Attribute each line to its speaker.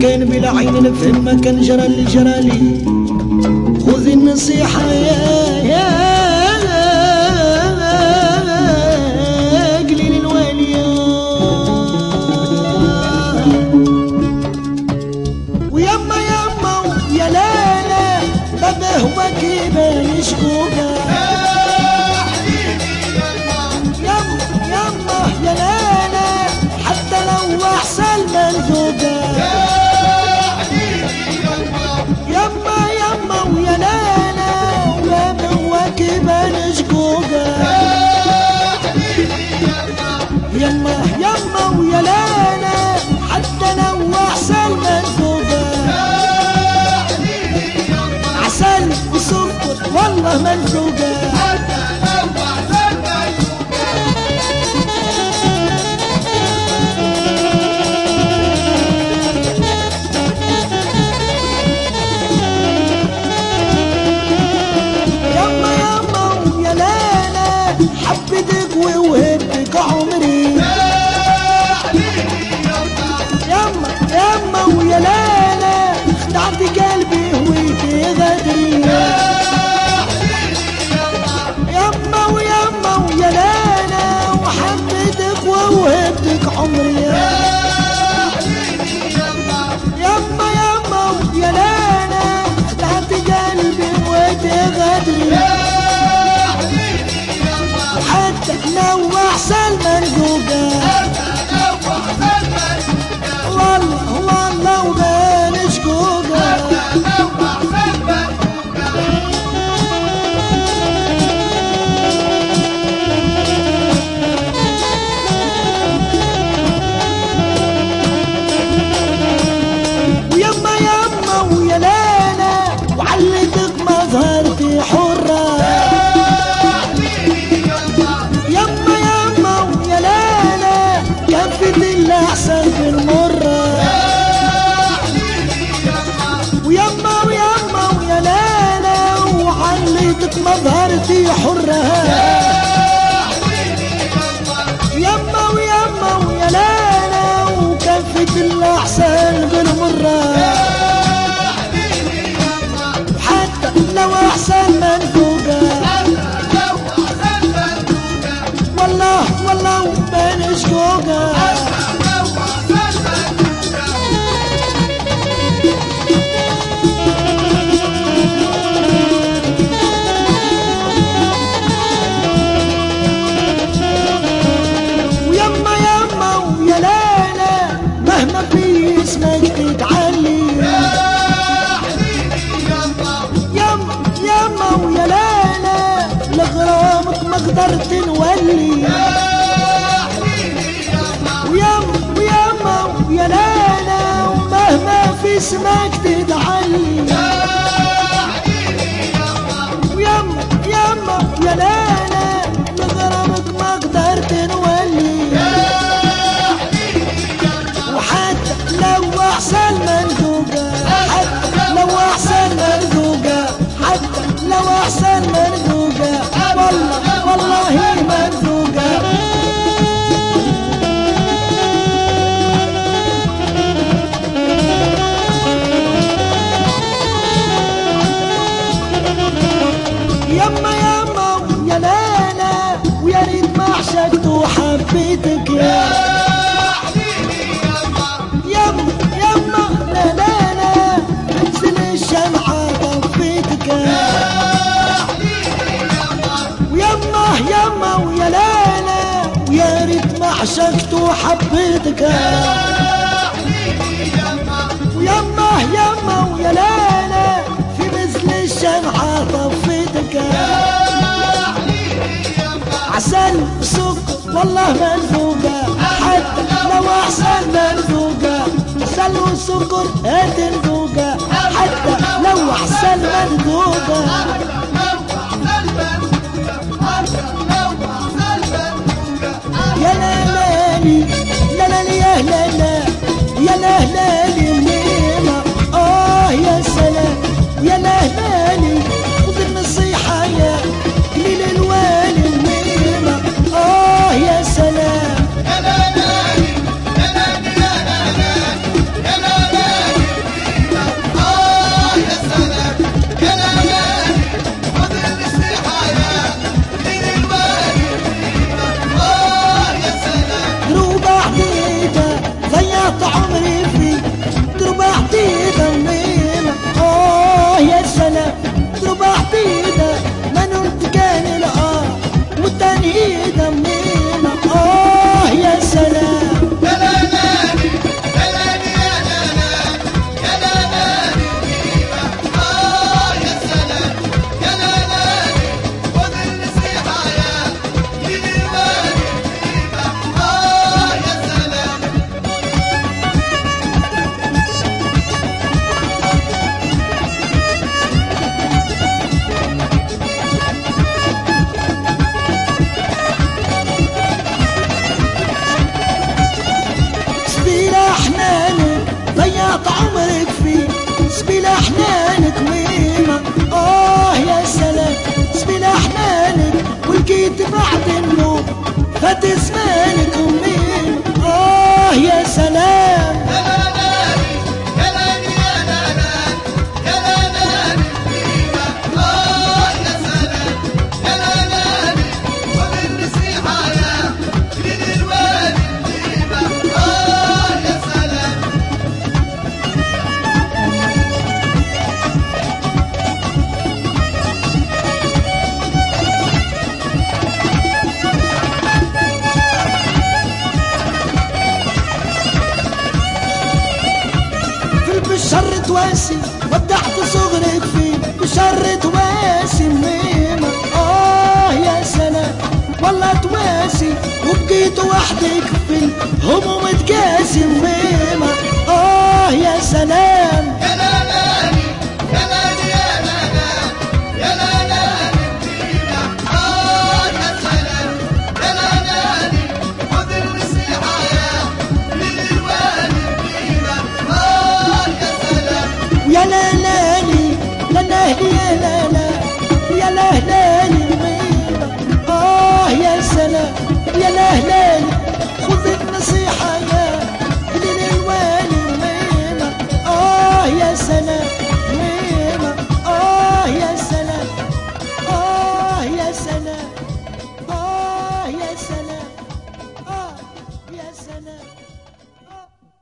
Speaker 1: كان بلا عين نفهم ما كان جرى اللي جرالي. خذي النصيحة يا قليل الوالية، ويما يما ويا لالا بابا هو كيما يشكوكا. يما يا لالا حتى لو احسن منذوقة. يما ويا لالا بابا هو كيما يشكوكا. يما ويا لالا حتى لو احسن منذوقة. عسل وسكر والله منذوقة. حبيتك ووهبتك عمري. يما ويا لالا خدعت قلبي هويتي غدري. يما ويا لالا وحبيتك ووهبتك عمري. يما ويا لالا خدعت قلبي هويتي غدري. حتى لو احسن منذوقة والله وبين شقوقة. ويما ويا لالا وعلتك مظهرتي حرة. كفت اللي احسن في المرة. ويما ويا لالا وعليتك مظهرتي حرة. يما ويا لالا وكفت اللي احسن في المرة. حتى لو احسن منذوقة والله وبين شقوقة. ويما ويا لالا مهما في اسمك تتعلي. يما ويا لالا لغرامك ما قدرت نولي. ويما ويا لالا ومهما في اسمك تتعلي. ويما ويا لالا لغرامك ما قدرت نولي. وحتى لو احسن منذوقة حتى لو احسن منذوقة والله منذوقة. يما ويا لالا ويا ريت ما عشقت وحبيتك. يما لالا انزل الشمعة طفيتك. ويما ويا لالا ويا ريت ما عشقت وحبيتك. ويما ويا لالا في مثل الشمعة طفيتك. عسل وسكر والله منذوقة حتى لو احسن منذوقة. عسل وسكر هتنذوقة حتى لو احسن منذوقة. يا لالي يا لالا يا لالي الليلة يا سلام يا لالي خذ النصيحة يا قليل الوالي الليلة يا سلام. يا لالي يا لالي يا لالي جديدة ما نمت كان الآه والتنهيدة ميمة يا سلام
Speaker 2: يا لالاني يا لالي يا لالان يا لالاني ميمة يا سلام يا لالاني خذ النصيحة يا جيل الوالي ميمة يا سلام
Speaker 1: سبيل أحنانك ضيعت عمرك فيه سبيل أحنانك ميمة يا سلام سبيل أحنانك ولقيت بعد النوم فات زمانك ميمة يا سلام
Speaker 2: يا لالاني يا لالي يا لالان يا لالاني ميمة يا سلام يا لالاني خذ النصيحة يا جيل الوالي ميمة يا سلام
Speaker 1: بالشر تواسي ودعت صغرك فيه بالشر تواسي ميمة يا سلام والله تواسي وبقيت وحدك في الهموم تقاسي ميمة يا سلام
Speaker 2: يا لالاني يا لالي يا لالان يا لالاني ميمة يا سلام يا لالاني خذ النصيحة يا جيل الوالي ميمة يا سلام
Speaker 1: ويا لالاني لا نهلي يا لالا يا لهلاني ميمة يا سلام يا لهلاني خذ النصيحة يا جيل الوالي ميمة يا سلام ميمة يا سلام يا سلام يا سلام يا سلام